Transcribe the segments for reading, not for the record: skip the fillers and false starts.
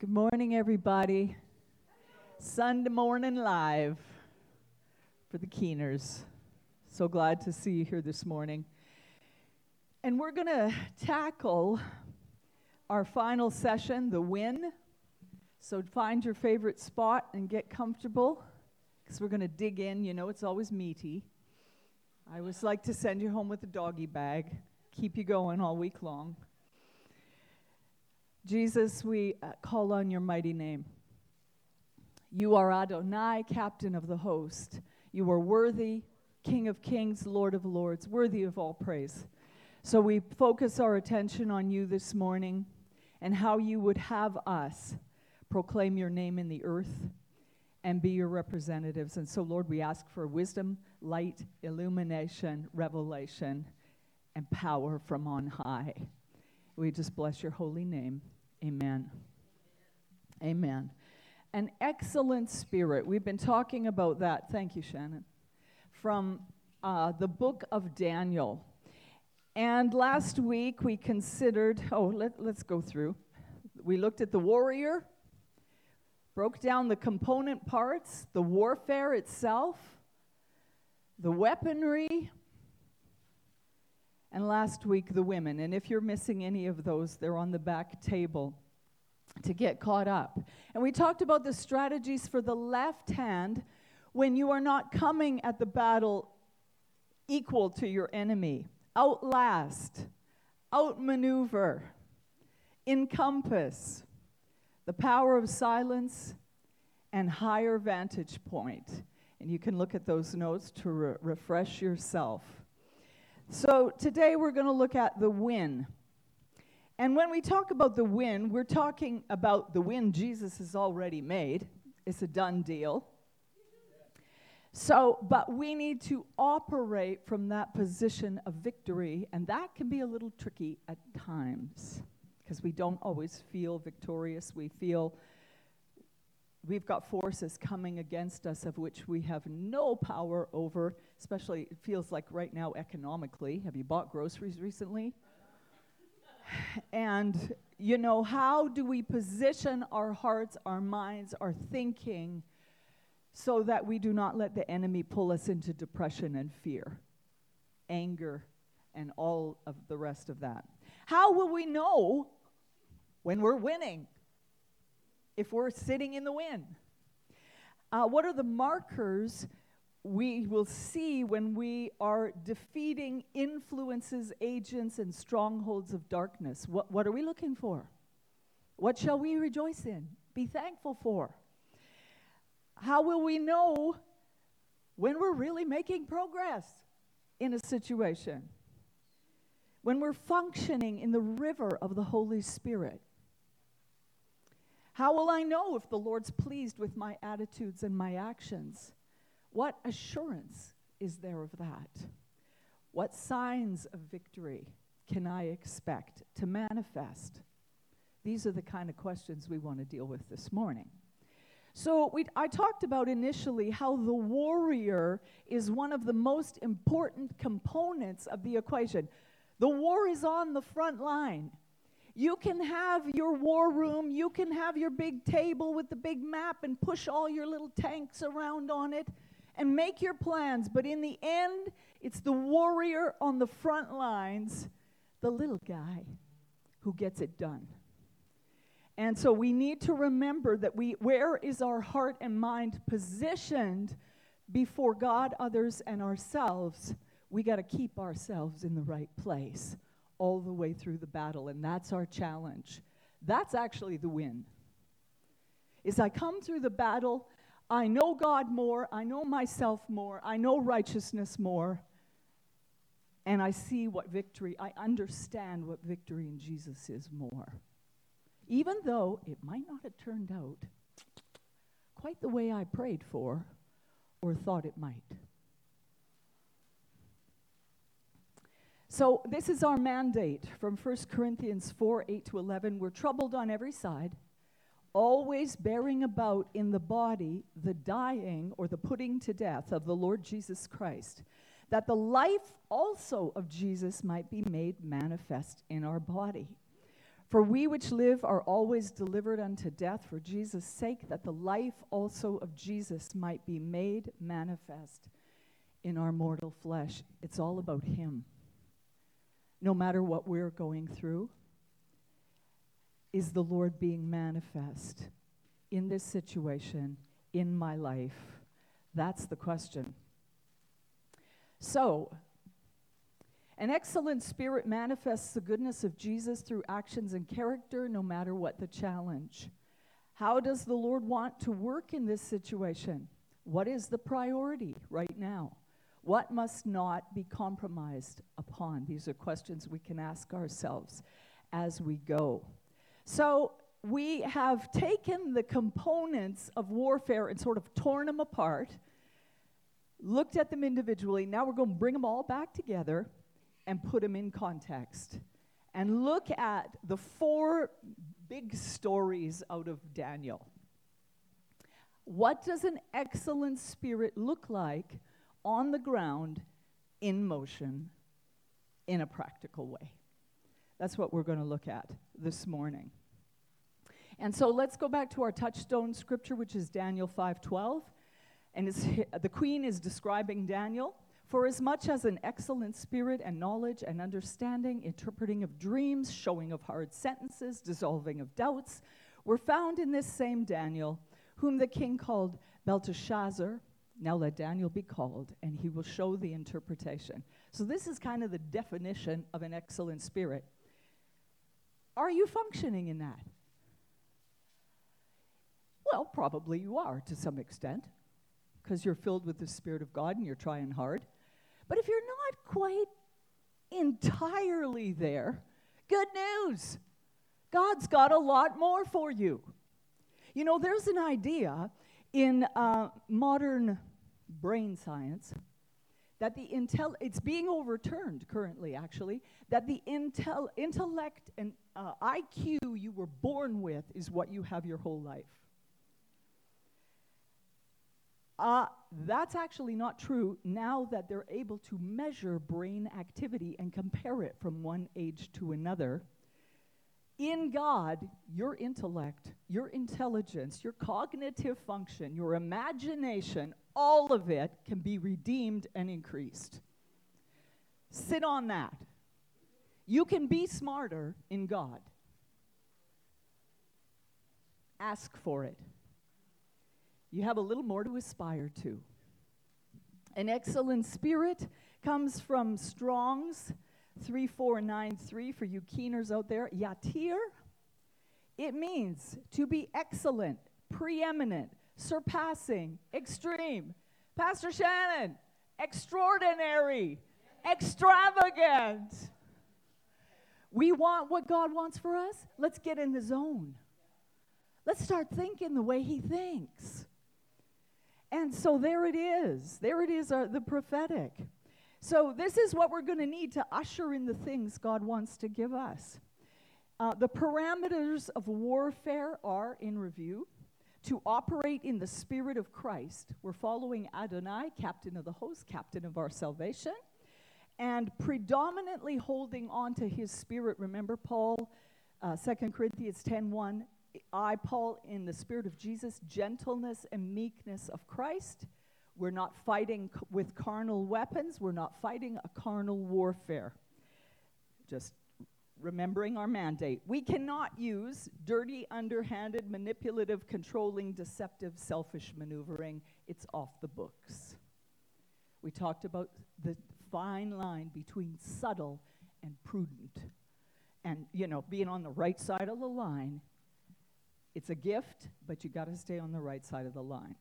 Good morning, everybody. Sunday morning live for the Keeners. So glad to see you here this morning. And we're going to tackle our final session, the win. So find your favorite spot and get comfortable, because we're going to dig in. You know, it's always meaty. I always like to send you home with a doggy bag, keep you going all week long. Jesus, we call on your mighty name. You are Adonai, captain of the host. You are worthy, King of kings, Lord of lords, worthy of all praise. So we focus our attention on you this morning and how you would have us proclaim your name in the earth and be your representatives. And so, Lord, we ask for wisdom, light, illumination, revelation, and power from on high. We just bless your holy name. Amen. Amen. An excellent spirit. We've been talking about that. Thank you, Shannon. From the book of Daniel. And last week we considered, let's go through. We looked at the warrior, broke down the component parts, the warfare itself, the weaponry, and last week, the women. And if you're missing any of those, they're on the back table to get caught up. And we talked about the strategies for the left hand when you are not coming at the battle equal to your enemy. Outlast, outmaneuver, encompass, the power of silence, and higher vantage point. And you can look at those notes to refresh yourself. So today we're going to look at the win. And when we talk about the win, we're talking about the win Jesus has already made. It's a done deal. So, but we need to operate from that position of victory, and that can be a little tricky at times because we don't always feel victorious. We feel we've got forces coming against us of which we have no power over, especially it feels like right now economically. Have you bought groceries recently? And, you know, how do we position our hearts, our minds, our thinking so that we do not let the enemy pull us into depression and fear, anger, and all of the rest of that? How will we know when we're winning? If we're sitting in the win. What are the markers we will see when we are defeating influences, agents, and strongholds of darkness? What are we looking for? What shall we rejoice in? Be thankful for? How will we know when we're really making progress in a situation? When we're functioning in the river of the Holy Spirit? How will I know if the Lord's pleased with my attitudes and my actions? What assurance is there of that? What signs of victory can I expect to manifest? These are the kind of questions we want to deal with this morning. So I talked about initially how the warrior is one of the most important components of the equation. The war is on the front line. You can have your war room, you can have your big table with the big map and push all your little tanks around on it and make your plans. But in the end, it's the warrior on the front lines, the little guy, who gets it done. And so we need to remember that where is our heart and mind positioned before God, others, and ourselves? We got to keep ourselves in the right place all the way through the battle, and that's our challenge. That's actually the win. As I come through the battle, I know God more, I know myself more, I know righteousness more, and I see what victory, I understand what victory in Jesus is more. Even though it might not have turned out quite the way I prayed for or thought it might. So this is our mandate from 1 Corinthians 4, 8-11. We're troubled on every side, always bearing about in the body the dying or the putting to death of the Lord Jesus Christ, that the life also of Jesus might be made manifest in our body. For we which live are always delivered unto death for Jesus' sake, that the life also of Jesus might be made manifest in our mortal flesh. It's all about him. No matter what we're going through, is the Lord being manifest in this situation, in my life? That's the question. So, an excellent spirit manifests the goodness of Jesus through actions and character, no matter what the challenge. How does the Lord want to work in this situation? What is the priority right now? What must not be compromised upon? These are questions we can ask ourselves as we go. So we have taken the components of warfare and sort of torn them apart, looked at them individually. Now we're going to bring them all back together and put them in context and look at the 4 big stories out of Daniel. What does an excellent spirit look like on the ground, in motion, in a practical way? That's what we're going to look at this morning. And so let's go back to our touchstone scripture, which is Daniel 5:12. And the queen is describing Daniel. For as much as an excellent spirit and knowledge and understanding, interpreting of dreams, showing of hard sentences, dissolving of doubts, were found in this same Daniel, whom the king called Belteshazzar. Now let Daniel be called, and he will show the interpretation. So this is kind of the definition of an excellent spirit. Are you functioning in that? Well, probably you are to some extent, because you're filled with the Spirit of God and you're trying hard. But if you're not quite entirely there, good news. God's got a lot more for you. You know, there's an idea in modern brain science that it's being overturned currently, actually, that the intellect and IQ you were born with is what you have your whole life. That's actually not true now that they're able to measure brain activity and compare it from one age to another. In God, your intellect, your intelligence, your cognitive function, your imagination, all of it can be redeemed and increased. Sit on that. You can be smarter in God. Ask for it. You have a little more to aspire to. An excellent spirit comes from Strong's 3493 for you keeners out there. Yatir. It means to be excellent, preeminent, surpassing, extreme. Pastor Shannon, extraordinary, extravagant. We want what God wants for us. Let's get in the zone. Let's start thinking the way he thinks. And so there it is. There it is, the prophetic. So this is what we're going to need to usher in the things God wants to give us. The parameters of warfare are in review. To operate in the Spirit of Christ, we're following Adonai, captain of the host, captain of our salvation, and predominantly holding on to his Spirit. Remember Paul, 2 Corinthians 10:1, I, Paul, in the Spirit of Jesus, gentleness and meekness of Christ. We're not fighting with carnal weapons. We're not fighting a carnal warfare. Just remembering our mandate. We cannot use dirty, underhanded, manipulative, controlling, deceptive, selfish maneuvering. It's off the books. We talked about the fine line between subtle and prudent. And, you know, being on the right side of the line. It's a gift, but you got to stay on the right side of the line.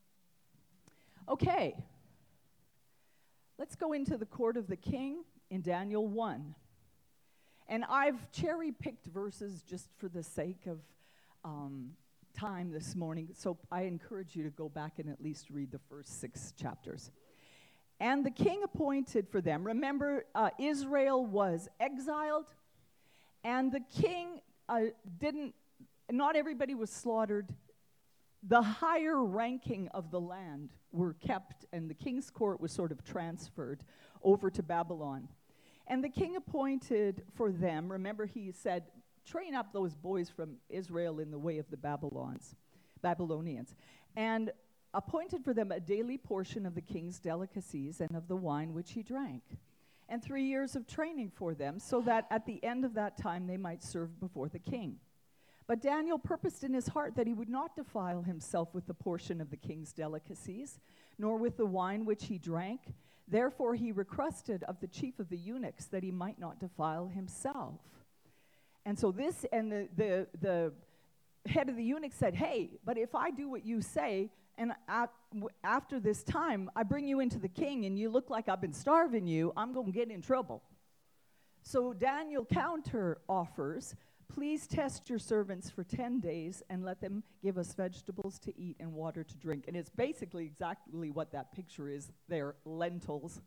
Okay. Let's go into the court of the king in Daniel 1. And I've cherry-picked verses just for the sake of time this morning, so I encourage you to go back and at least read the first 6 chapters. And the king appointed for them, remember, Israel was exiled, and the king not everybody was slaughtered. The higher ranking of the land were kept, and the king's court was sort of transferred over to Babylon. And the king appointed for them, remember he said, train up those boys from Israel in the way of the Babylonians, and appointed for them a daily portion of the king's delicacies and of the wine which he drank, and 3 years of training for them, so that at the end of that time they might serve before the king. But Daniel purposed in his heart that he would not defile himself with the portion of the king's delicacies, nor with the wine which he drank. Therefore he requested of the chief of the eunuchs that he might not defile himself. And so the head of the eunuch said, hey, but if I do what you say, and after this time I bring you into the king and you look like I've been starving you, I'm going to get in trouble. So Daniel counter offers, please test your servants for 10 days and let them give us vegetables to eat and water to drink. And it's basically exactly what that picture is there, lentils.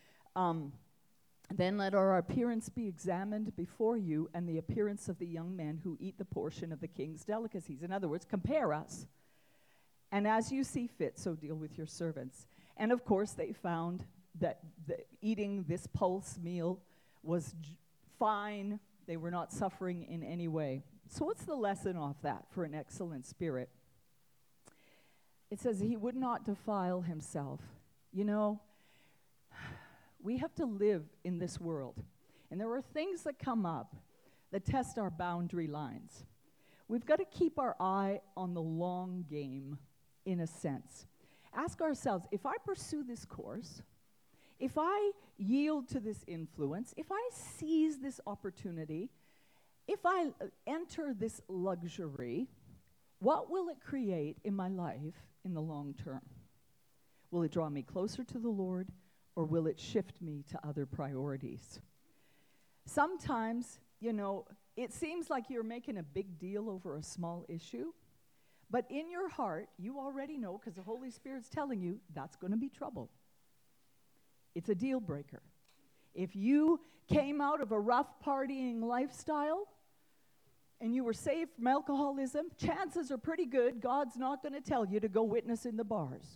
Then let our appearance be examined before you and the appearance of the young men who eat the portion of the king's delicacies. In other words, compare us. And as you see fit, so deal with your servants. And of course, they found that eating this pulse meal was fine. They were not suffering in any way. So what's the lesson off that for an excellent spirit? It says he would not defile himself. You know, we have to live in this world. And there are things that come up that test our boundary lines. We've got to keep our eye on the long game, in a sense. Ask ourselves, if I pursue this course, if I yield to this influence, if I seize this opportunity, if I enter this luxury, what will it create in my life in the long term? Will it draw me closer to the Lord, or will it shift me to other priorities? Sometimes, you know, it seems like you're making a big deal over a small issue, but in your heart, you already know, because the Holy Spirit's telling you, that's going to be trouble. It's a deal breaker. If you came out of a rough partying lifestyle and you were saved from alcoholism, chances are pretty good God's not going to tell you to go witness in the bars.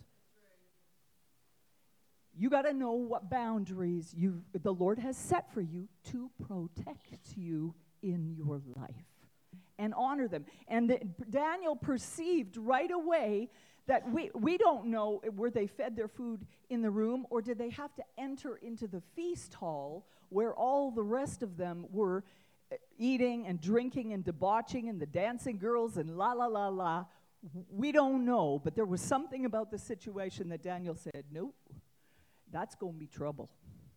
You got to know what boundaries the Lord has set for you to protect you in your life and honor them. And Daniel perceived right away that we don't know, were they fed their food in the room, or did they have to enter into the feast hall where all the rest of them were eating and drinking and debauching and the dancing girls and la la la la. We don't know, but there was something about the situation that Daniel said, nope, that's going to be trouble.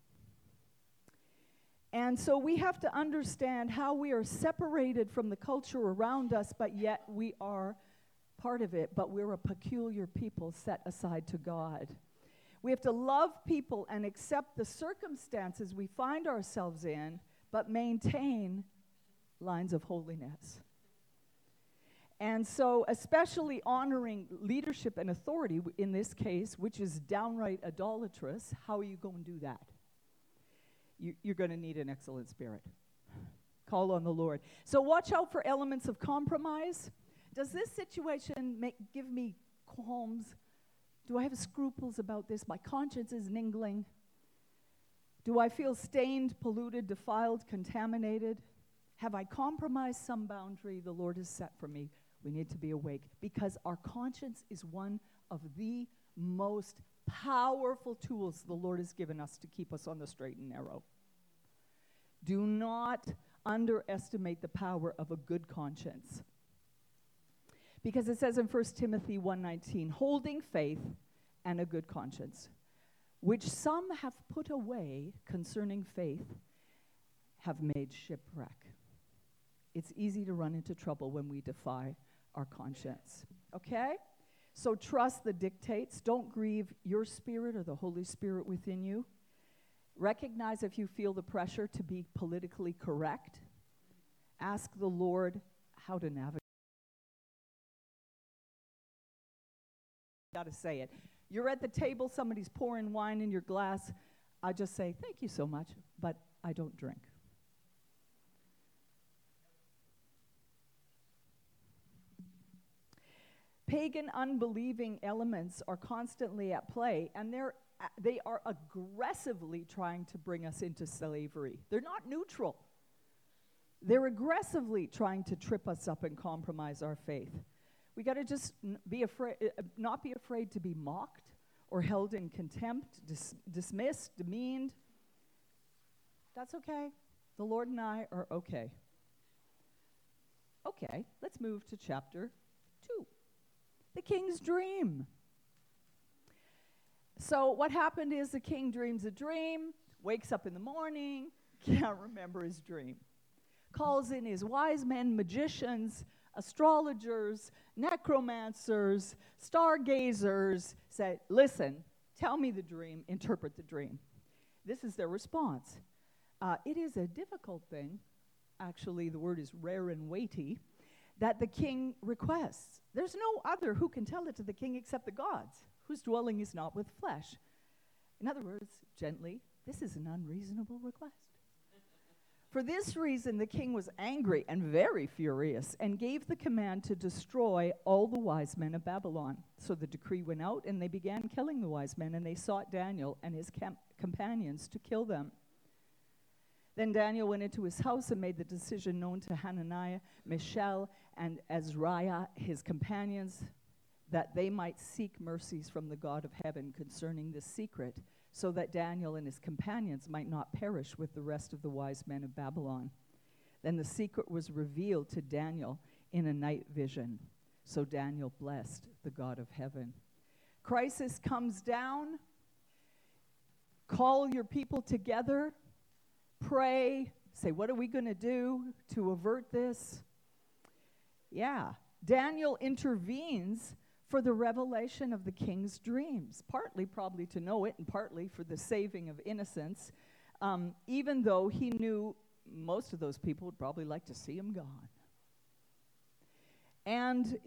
And so we have to understand how we are separated from the culture around us, but yet we are part of it, but we're a peculiar people set aside to God. We have to love people and accept the circumstances we find ourselves in, but maintain lines of holiness. And so, especially honoring leadership and authority in this case, which is downright idolatrous, how are you going to do that? You're going to need an excellent spirit. Call on the Lord. So watch out for elements of compromise. Does this situation give me qualms? Do I have scruples about this? My conscience is niggling. Do I feel stained, polluted, defiled, contaminated? Have I compromised some boundary the Lord has set for me? We need to be awake, because our conscience is one of the most powerful tools the Lord has given us to keep us on the straight and narrow. Do not underestimate the power of a good conscience. Because it says in 1 Timothy 1:19, holding faith and a good conscience, which some have put away concerning faith, have made shipwreck. It's easy to run into trouble when we defy our conscience. Okay? So trust the dictates. Don't grieve your spirit or the Holy Spirit within you. Recognize if you feel the pressure to be politically correct. Ask the Lord how to navigate. Got to say it. You're at the table, somebody's pouring wine in your glass. I just say, thank you so much, but I don't drink. Pagan unbelieving elements are constantly at play, and they are aggressively trying to bring us into slavery. They're not neutral. They're aggressively trying to trip us up and compromise our faith. We got to just not be afraid to be mocked or held in contempt, dismissed, demeaned. That's okay. The Lord and I are okay. Okay, let's move to chapter 2. The king's dream. So what happened is the king dreams a dream, wakes up in the morning, can't remember his dream. Calls in his wise men, magicians, astrologers, necromancers, stargazers, say, listen, tell me the dream, interpret the dream. This is their response. It is a difficult thing, actually the word is rare and weighty, that the king requests. There's no other who can tell it to the king except the gods, whose dwelling is not with flesh. In other words, gently, this is an unreasonable request. For this reason, the king was angry and very furious and gave the command to destroy all the wise men of Babylon. So the decree went out, and they began killing the wise men, and they sought Daniel and his companions to kill them. Then Daniel went into his house and made the decision known to Hananiah, Mishael, and Azariah, his companions, that they might seek mercies from the God of heaven concerning this secret, so that Daniel and his companions might not perish with the rest of the wise men of Babylon. Then the secret was revealed to Daniel in a night vision. So Daniel blessed the God of heaven. Crisis comes down. Call your people together. Pray. Say, what are we going to do to avert this? Yeah. Daniel intervenes for the revelation of the king's dreams, partly probably to know it and partly for the saving of innocence, even though he knew most of those people would probably like to see him gone. And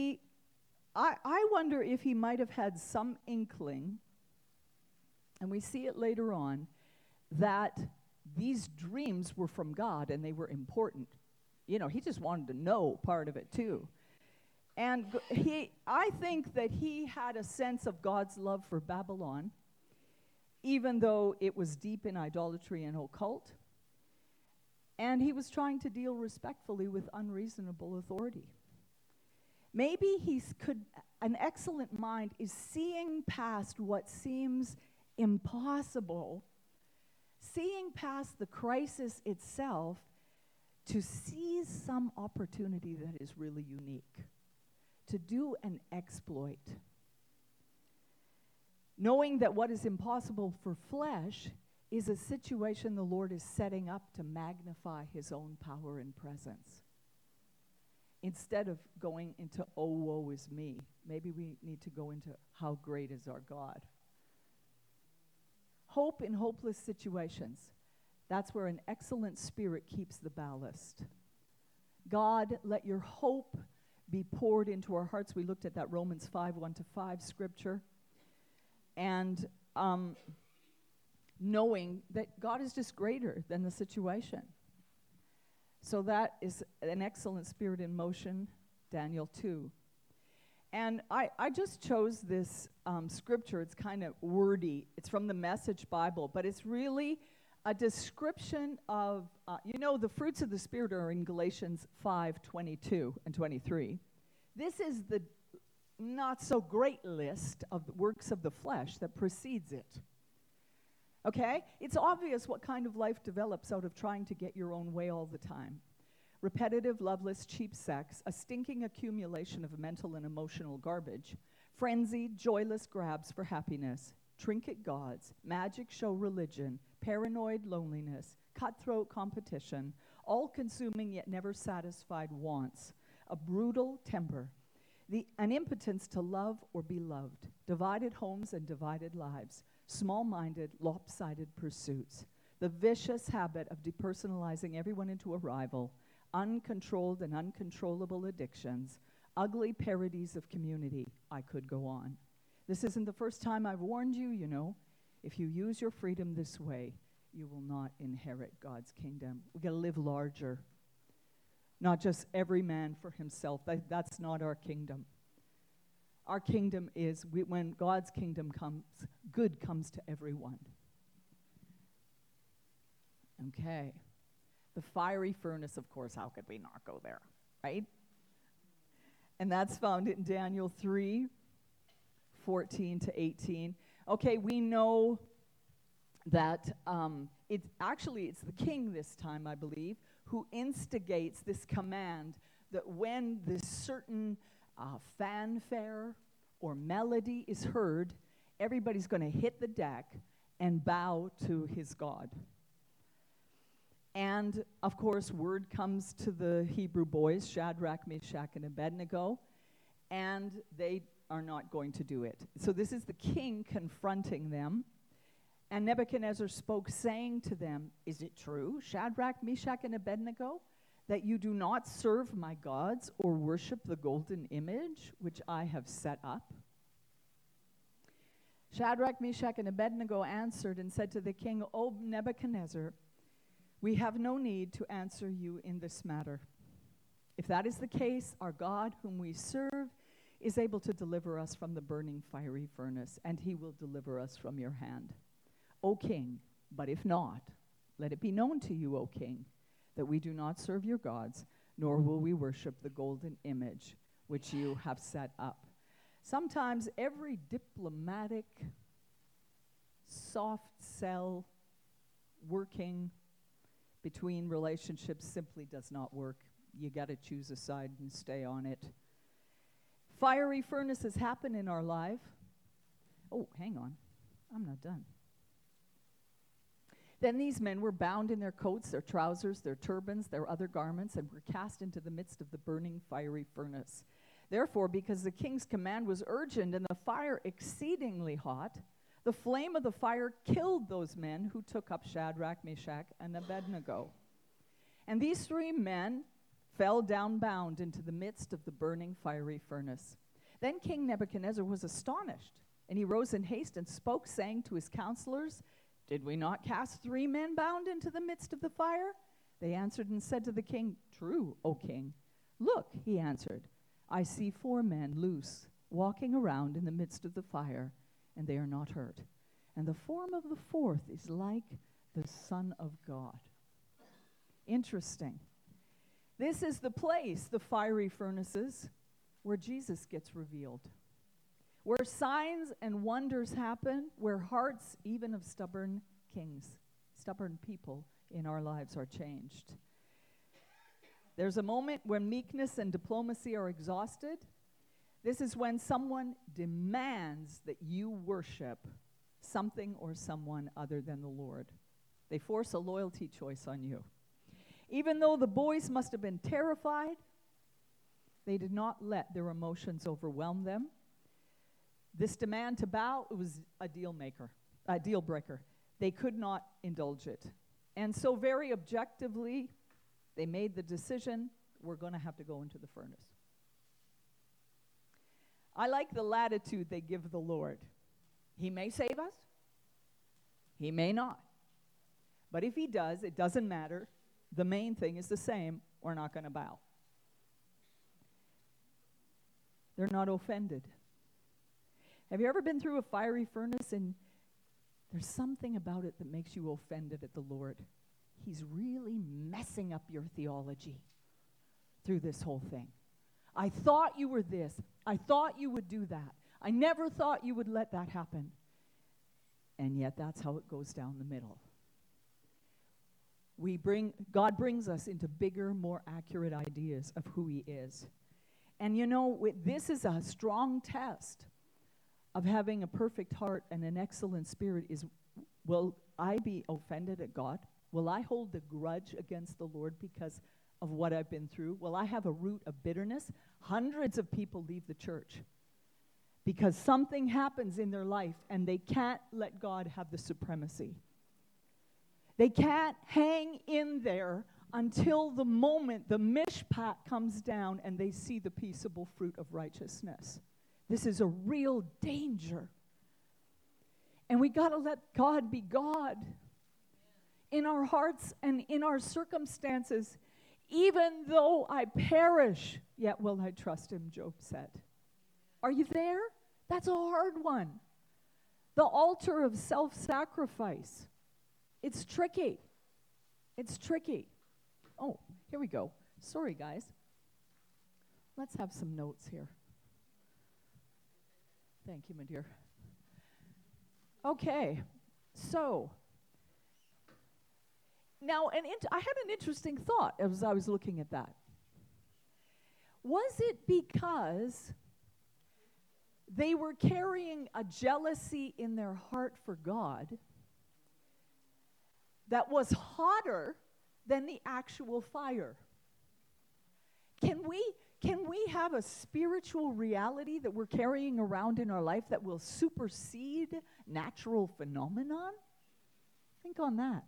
I wonder if he might have had some inkling, and we see it later on, that these dreams were from God and they were important. You know, he just wanted to know part of it too. And I think that he had a sense of God's love for Babylon, even though it was deep in idolatry and occult. And he was trying to deal respectfully with unreasonable authority. Maybe an excellent mind is seeing past what seems impossible, seeing past the crisis itself to seize some opportunity that is really unique, to do an exploit. Knowing that what is impossible for flesh is a situation the Lord is setting up to magnify his own power and presence. Instead of going into, oh, woe is me, maybe we need to go into, how great is our God. Hope in hopeless situations. That's where an excellent spirit keeps the ballast. God, let your hope be poured into our hearts. We looked at that Romans 5, 1-5 scripture. And knowing that God is just greater than the situation. So that is an excellent spirit in motion, Daniel 2. And I just chose this scripture. It's kind of wordy. It's from the Message Bible, but it's really a description of, the fruits of the Spirit are in Galatians 5:22 and 23. This is the not so great list of the works of the flesh that precedes it. Okay? It's obvious what kind of life develops out of trying to get your own way all the time. Repetitive, loveless, cheap sex, a stinking accumulation of mental and emotional garbage, frenzied, joyless grabs for happiness, trinket gods, magic show religion, paranoid loneliness, cutthroat competition, all-consuming yet never satisfied wants, a brutal temper, an impotence to love or be loved, divided homes and divided lives, small-minded, lopsided pursuits, the vicious habit of depersonalizing everyone into a rival, uncontrolled and uncontrollable addictions, ugly parodies of community. I could go on. This isn't the first time I've warned you, If you use your freedom this way, you will not inherit God's kingdom. We've got to live larger. Not just every man for himself. That's not our kingdom. Our kingdom is, when God's kingdom comes, good comes to everyone. Okay. The fiery furnace, of course, how could we not go there, right? And that's found in Daniel 3:14-18. Okay, we know that it's the king this time, I believe, who instigates this command that when this certain fanfare or melody is heard, everybody's going to hit the deck and bow to his God. And, of course, word comes to the Hebrew boys, Shadrach, Meshach, and Abednego, and they are not going to do it. So this is the king confronting them. And Nebuchadnezzar spoke, saying to them, "Is it true, Shadrach, Meshach, and Abednego, that you do not serve my gods or worship the golden image which I have set up?" Shadrach, Meshach, and Abednego answered and said to the king, "O Nebuchadnezzar, we have no need to answer you in this matter. If that is the case, our God, whom we serve, is able to deliver us from the burning fiery furnace, and he will deliver us from your hand, O king. But if not, let it be known to you, O king, that we do not serve your gods, nor will we worship the golden image which you have set up." Sometimes every diplomatic, soft sell working between relationships simply does not work. You got to choose a side and stay on it. Fiery furnaces happen in our life. Oh, hang on. I'm not done. Then these men were bound in their coats, their trousers, their turbans, their other garments, and were cast into the midst of the burning fiery furnace. Therefore, because the king's command was urgent and the fire exceedingly hot, the flame of the fire killed those men who took up Shadrach, Meshach, and Abednego. And these three men fell down bound into the midst of the burning fiery furnace. Then King Nebuchadnezzar was astonished, and he rose in haste and spoke, saying to his counselors, "Did we not cast three men bound into the midst of the fire?" They answered and said to the king, "True, O king." "Look," he answered, "I see four men loose, walking around in the midst of the fire, and they are not hurt. And the form of the fourth is like the Son of God." Interesting. This is the place, the fiery furnaces, where Jesus gets revealed, where signs and wonders happen, where hearts, even of stubborn kings, stubborn people in our lives, are changed. There's a moment when meekness and diplomacy are exhausted. This is when someone demands that you worship something or someone other than the Lord. They force a loyalty choice on you. Even though the boys must have been terrified, they did not let their emotions overwhelm them. This demand to bow was a deal breaker. They could not indulge it. And so very objectively, they made the decision, we're going to have to go into the furnace. I like the latitude they give the Lord. He may save us. He may not. But if he does, it doesn't matter. The main thing is the same. We're not going to bow. They're not offended. Have you ever been through a fiery furnace and there's something about it that makes you offended at the Lord? He's really messing up your theology through this whole thing. I thought you were this. I thought you would do that. I never thought you would let that happen. And yet that's how it goes down the middle. God brings us into bigger, more accurate ideas of who he is. And you know, this is a strong test of having a perfect heart and an excellent spirit is, will I be offended at God? Will I hold a grudge against the Lord because of what I've been through? Will I have a root of bitterness? Hundreds of people leave the church because something happens in their life and they can't let God have the supremacy. They can't hang in there until the moment the mishpat comes down and they see the peaceable fruit of righteousness. This is a real danger. And we got to let God be God in our hearts and in our circumstances. Even though I perish, yet will I trust him, Job said. Are you there? That's a hard one. The altar of self-sacrifice. It's tricky. It's tricky. Oh, here we go. Sorry, guys. Let's have some notes here. Thank you, my dear. Okay, so now I had an interesting thought as I was looking at that. Was it because they were carrying a jealousy in their heart for God that was hotter than the actual fire? Can we have a spiritual reality that we're carrying around in our life that will supersede natural phenomenon? Think on that.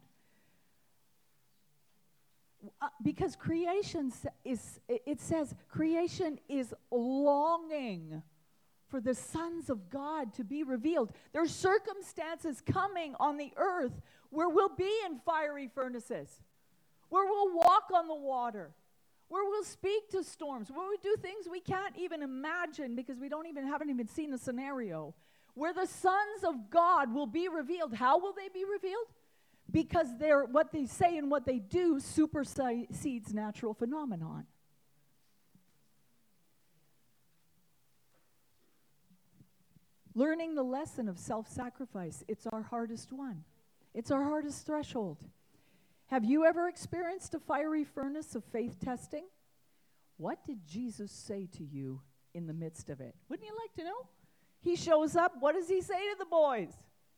Because creation says creation is longing for the sons of God to be revealed. There's circumstances coming on the earth where we'll be in fiery furnaces, where we'll walk on the water, where we'll speak to storms, where we do things we can't even imagine because we haven't even seen a scenario, where the sons of God will be revealed. How will they be revealed? Because what they say and what they do supersedes natural phenomenon. Learning the lesson of self-sacrifice, it's our hardest one. It's our hardest threshold. Have you ever experienced a fiery furnace of faith testing? What did Jesus say to you in the midst of it? Wouldn't you like to know? He shows up. What does he say to the boys?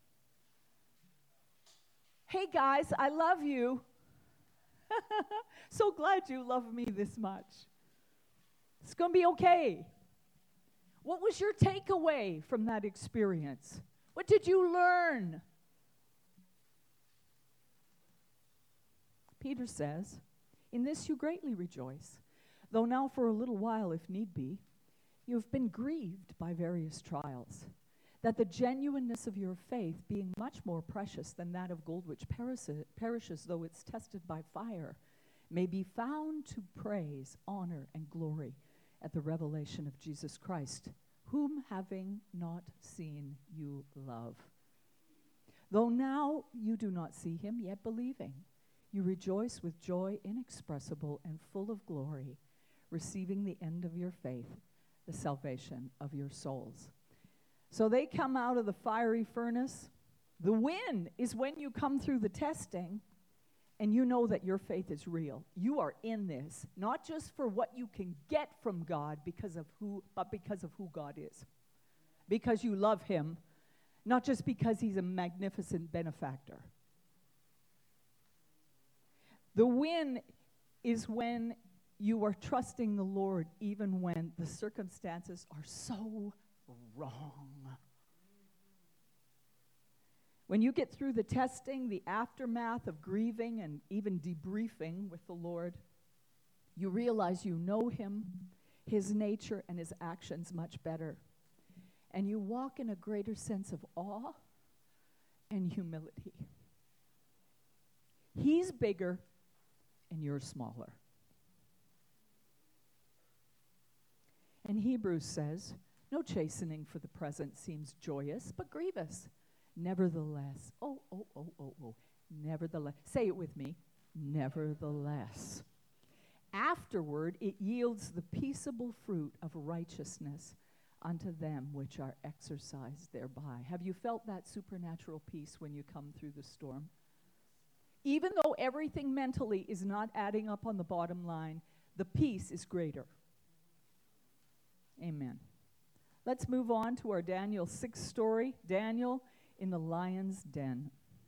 Hey guys, I love you. So glad you love me this much. It's going to be okay. What was your takeaway from that experience? What did you learn? Peter says, "In this you greatly rejoice, though now for a little while, if need be, you have been grieved by various trials, that the genuineness of your faith, being much more precious than that of gold which perishes though it's tested by fire, may be found to praise, honor, and glory at the revelation of Jesus Christ, whom having not seen you love. Though now you do not see him, yet believing, you rejoice with joy inexpressible and full of glory, receiving the end of your faith, the salvation of your souls." So they come out of the fiery furnace. The win is when you come through the testing and you know that your faith is real. You are in this, not just for what you can get from God but because of who God is. Because you love him, not just because he's a magnificent benefactor. The win is when you are trusting the Lord even when the circumstances are so wrong. When you get through the testing, the aftermath of grieving and even debriefing with the Lord, you realize you know him, his nature, and his actions much better. And you walk in a greater sense of awe and humility. He's bigger and you're smaller. And Hebrews says, "No chastening for the present seems joyous, but grievous. Nevertheless," nevertheless, say it with me, nevertheless. "Afterward it yields the peaceable fruit of righteousness unto them which are exercised thereby." Have you felt that supernatural peace when you come through the storm? Even though everything mentally is not adding up on the bottom line, the peace is greater. Amen. Let's move on to our Daniel 6 story. Daniel in the lion's den.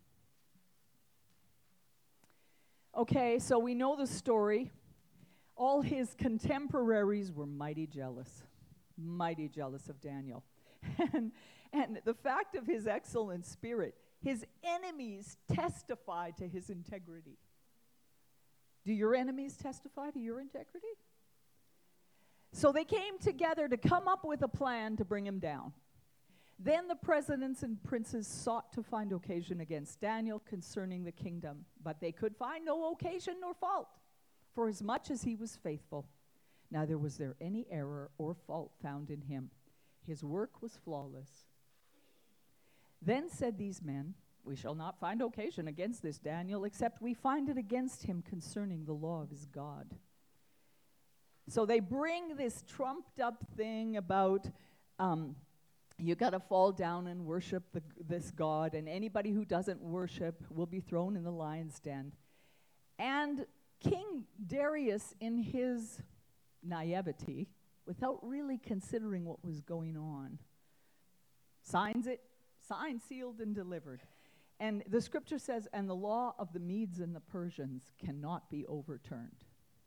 Okay, so we know the story. All his contemporaries were mighty jealous of Daniel. And the fact of his excellent spirit, his enemies testified to his integrity. Do your enemies testify to your integrity? So they came together to come up with a plan to bring him down. Then the presidents and princes sought to find occasion against Daniel concerning the kingdom, but they could find no occasion nor fault, for as much as he was faithful, neither was there any error or fault found in him. His work was flawless. Then said these men, We shall not find occasion against this Daniel, except we find it against him concerning the law of his God. So they bring this trumped up thing about you got to fall down and worship this God, and anybody who doesn't worship will be thrown in the lion's den. And King Darius, in his naivety, without really considering what was going on, signs it, signed, sealed, and delivered. And the scripture says, and the law of the Medes and the Persians cannot be overturned.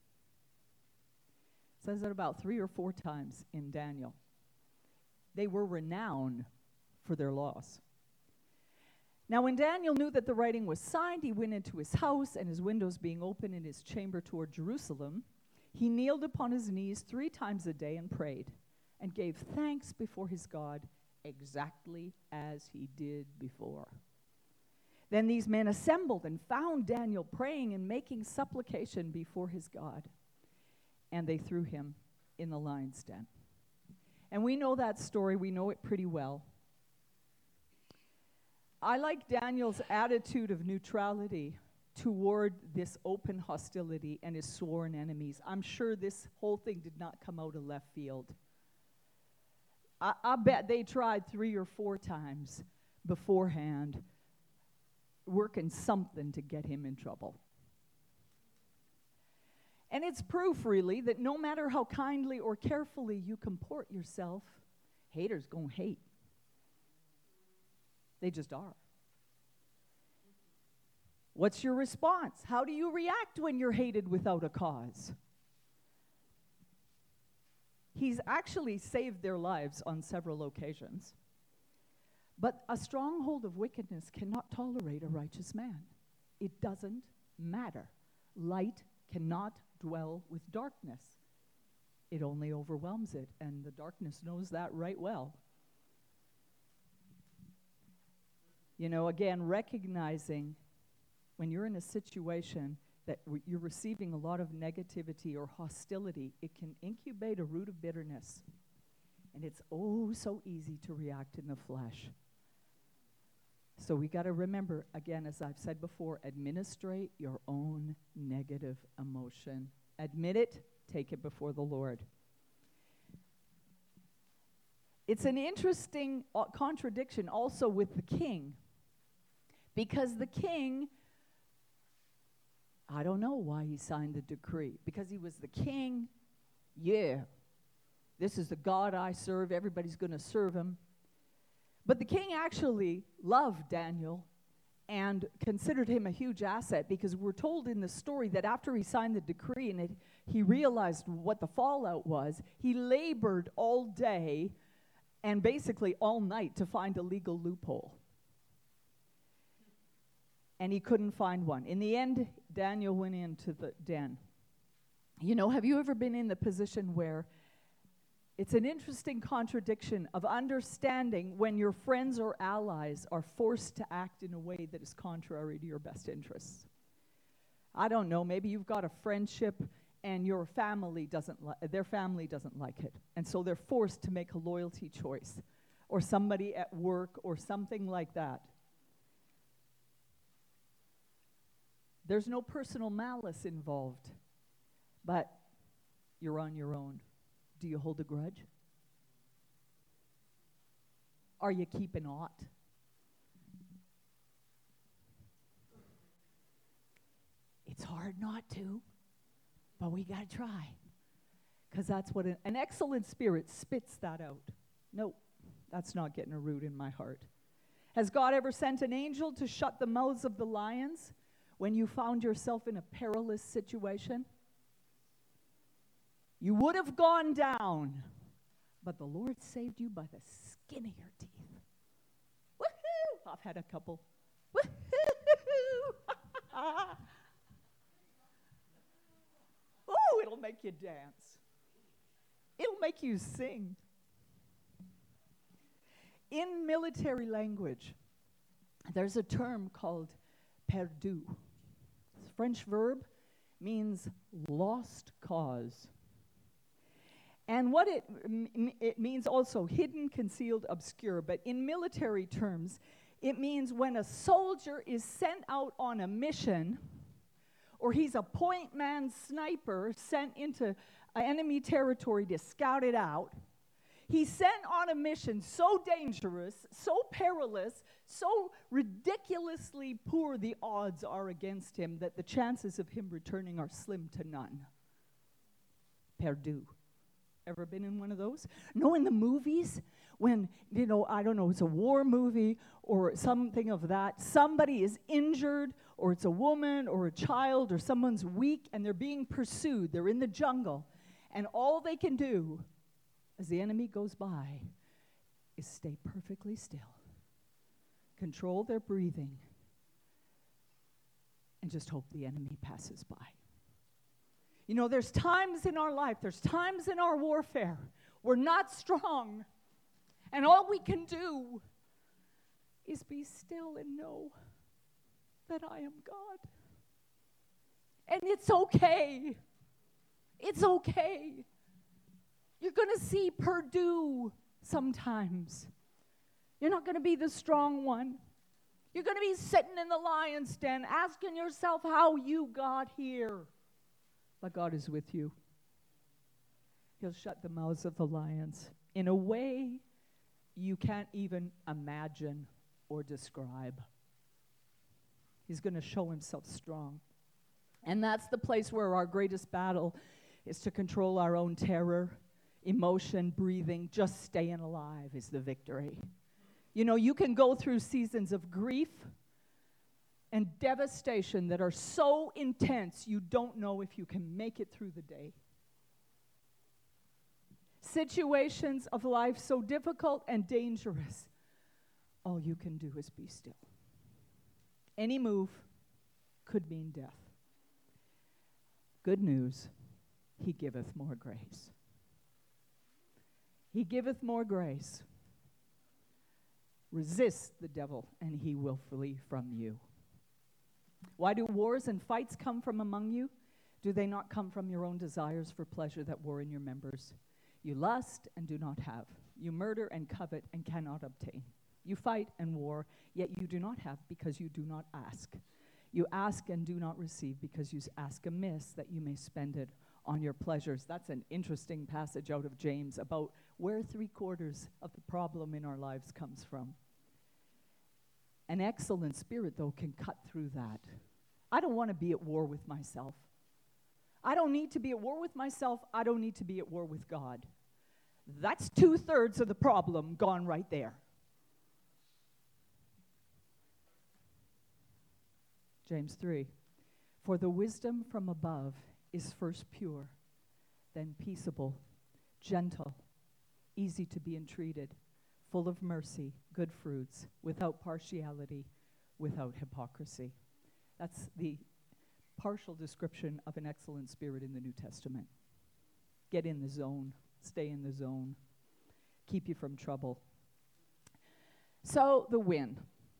It says it about 3 or 4 times in Daniel. They were renowned for their laws. Now when Daniel knew that the writing was signed, he went into his house, and his windows being open in his chamber toward Jerusalem, he kneeled upon his knees 3 times a day and prayed, and gave thanks before his God exactly as he did before. Then these men assembled and found Daniel praying and making supplication before his God, and they threw him in the lion's den. And we know that story. We know it pretty well. I like Daniel's attitude of neutrality toward this open hostility and his sworn enemies. I'm sure this whole thing did not come out of left field. I bet they tried 3 or 4 times beforehand, working something to get him in trouble. And it's proof, really, that no matter how kindly or carefully you comport yourself, haters gonna hate. They just are. What's your response? How do you react when you're hated without a cause? He's actually saved their lives on several occasions. But a stronghold of wickedness cannot tolerate a righteous man. It doesn't matter. Light cannot dwell with darkness. It only overwhelms it, and the darkness knows that right well. You know, again, recognizing when you're in a situation that you're receiving a lot of negativity or hostility, it can incubate a root of bitterness. And it's oh so easy to react in the flesh. So we got to remember, again, as I've said before, administrate your own negative emotion. Admit it, take it before the Lord. It's an interesting contradiction also with the king. Because the king, I don't know why he signed the decree. Because he was the king, yeah, this is the God I serve, everybody's going to serve him. But the king actually loved Daniel and considered him a huge asset, because we're told in the story that after he signed the decree and he realized what the fallout was, he labored all day and basically all night to find a legal loophole. And he couldn't find one. In the end, Daniel went into the den. You know, have you ever been in the position where it's an interesting contradiction of understanding when your friends or allies are forced to act in a way that is contrary to your best interests? I don't know, maybe you've got a friendship and your family their family doesn't like it. And so they're forced to make a loyalty choice, or somebody at work or something like that. There's no personal malice involved, but you're on your own. Do you hold a grudge? Are you keeping ought? It's hard not to, but we got to try. Because that's what an excellent spirit spits that out. Nope, that's not getting a root in my heart. Has God ever sent an angel to shut the mouths of the lions when you found yourself in a perilous situation? You would have gone down, but the Lord saved you by the skin of your teeth. Woohoo! I've had a couple. Woohoo! Oh, it'll make you dance. It'll make you sing. In military language, there's a term called perdu. It's a French verb, means lost cause. And what it means also hidden, concealed, obscure. But in military terms, It means when a soldier is sent out on a mission, or he's a point man sniper sent into enemy territory to scout it out. He's sent on a mission so dangerous, so perilous, so ridiculously poor the odds are against him that the chances of him returning are slim to none. Perdu. Ever been in one of those? No, in the movies, when, I don't know, it's a war movie or something of that, somebody is injured, or it's a woman or a child, or someone's weak, and they're being pursued. They're in the jungle, and all they can do as the enemy goes by is stay perfectly still, control their breathing, and just hope the enemy passes by. There's times in our life, there's times in our warfare, we're not strong, and all we can do is be still and know that I am God. And it's okay. It's okay. You're going to see Purdue sometimes. You're not going to be the strong one. You're going to be sitting in the lion's den asking yourself how you got here. But God is with you. He'll shut the mouths of the lions in a way you can't even imagine or describe. He's going to show himself strong. And that's the place where our greatest battle is to control our own terror, emotion, breathing. Just staying alive is the victory. You can go through seasons of grief and devastation that are so intense you don't know if you can make it through the day. Situations of life so difficult and dangerous, all you can do is be still. Any move could mean death. Good news, he giveth more grace. He giveth more grace. Resist the devil, and he will flee from you. Why do wars and fights come from among you? Do they not come from your own desires for pleasure that war in your members? You lust and do not have. You murder and covet and cannot obtain. You fight and war, yet you do not have because you do not ask. You ask and do not receive because you ask amiss that you may spend it on your pleasures. That's an interesting passage out of James about where 3/4 of the problem in our lives comes from. An excellent spirit, though, can cut through that. I don't want to be at war with myself. I don't need to be at war with myself. I don't need to be at war with God. That's 2/3 of the problem gone right there. James 3. For the wisdom from above is first pure, then peaceable, gentle, easy to be entreated, full of mercy, good fruits, without partiality, without hypocrisy. That's the partial description of an excellent spirit in the New Testament. Get in the zone, stay in the zone, keep you from trouble. So, the win.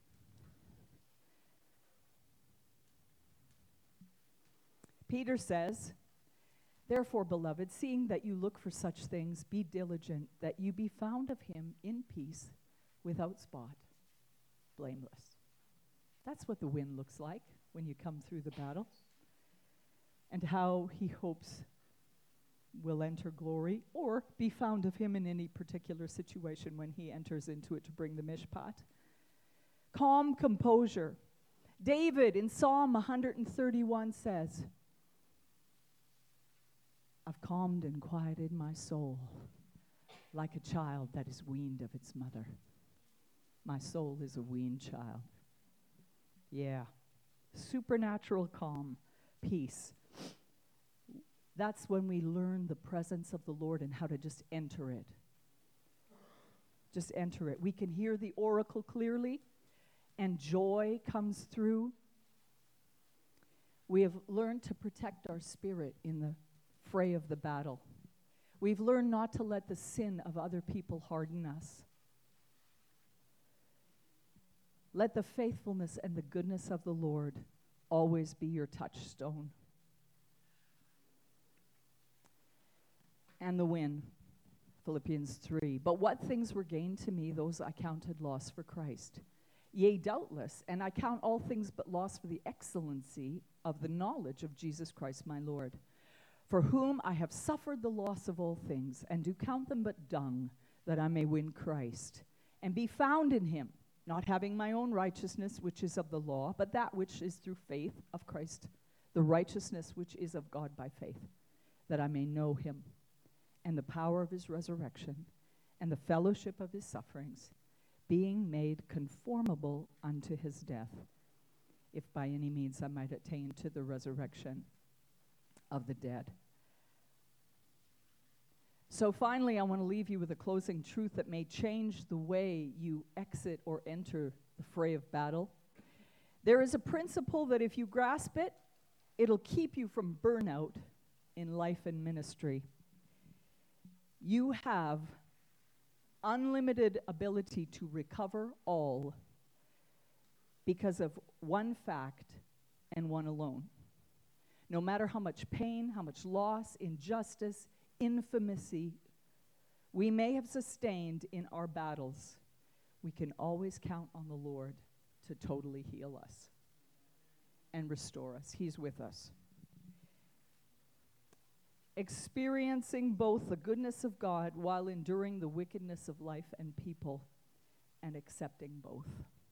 Peter says, therefore, beloved, seeing that you look for such things, be diligent that you be found of him in peace, without spot, blameless. That's what the win looks like when you come through the battle, and how he hopes will enter glory, or be found of him in any particular situation when he enters into it to bring the mishpat. Calm composure. David in Psalm 131 says, I've calmed and quieted my soul like a child that is weaned of its mother. My soul is a weaned child. Yeah. Supernatural calm, peace. That's when we learn the presence of the Lord and how to just enter it. Just enter it. We can hear the oracle clearly, and joy comes through. We have learned to protect our spirit in the fray of the battle. We've learned not to let the sin of other people harden us. Let the faithfulness and the goodness of the Lord always be your touchstone. And the win, Philippians 3. But what things were gained to me, those I counted loss for Christ. Yea, doubtless, and I count all things but loss for the excellency of the knowledge of Jesus Christ my Lord, for whom I have suffered the loss of all things, and do count them but dung, that I may win Christ, and be found in him, not having my own righteousness, which is of the law, but that which is through faith of Christ, the righteousness which is of God by faith, that I may know him, and the power of his resurrection, and the fellowship of his sufferings, being made conformable unto his death, if by any means I might attain to the resurrection of the dead. So finally, I want to leave you with a closing truth that may change the way you exit or enter the fray of battle. There is a principle that if you grasp it, it'll keep you from burnout in life and ministry. You have unlimited ability to recover all because of one fact and one alone. No matter how much pain, how much loss, injustice, infamy we may have sustained in our battles, we can always count on the Lord to totally heal us and restore us. He's with us. Experiencing both the goodness of God while enduring the wickedness of life and people, and accepting both.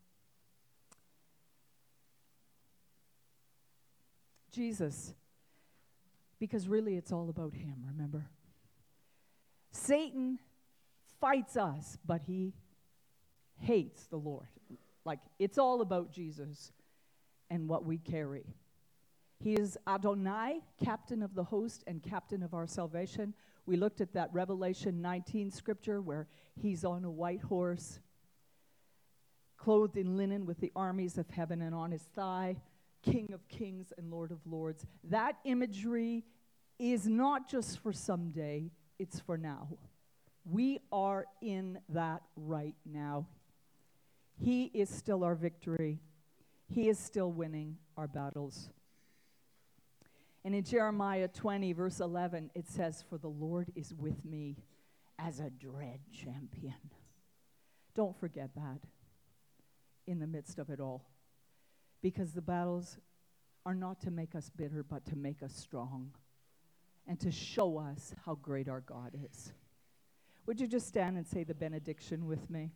Jesus, because really it's all about him, remember? Satan fights us, but he hates the Lord. Like, it's all about Jesus and what we carry. He is Adonai, captain of the host and captain of our salvation. We looked at that Revelation 19 scripture where he's on a white horse, clothed in linen with the armies of heaven, and on his thigh, King of kings and Lord of lords. That imagery is not just for someday, it's for now. We are in that right now. He is still our victory. He is still winning our battles. And in Jeremiah 20, verse 11, it says, "For the Lord is with me as a dread champion." Don't forget that in the midst of it all. Because the battles are not to make us bitter, but to make us strong and to show us how great our God is. Would you just stand and say the benediction with me?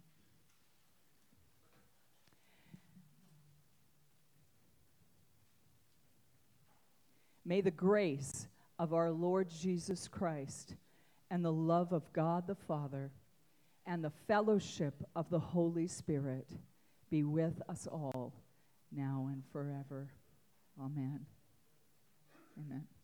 May the grace of our Lord Jesus Christ and the love of God the Father and the fellowship of the Holy Spirit be with us all now and forever. Amen. Amen.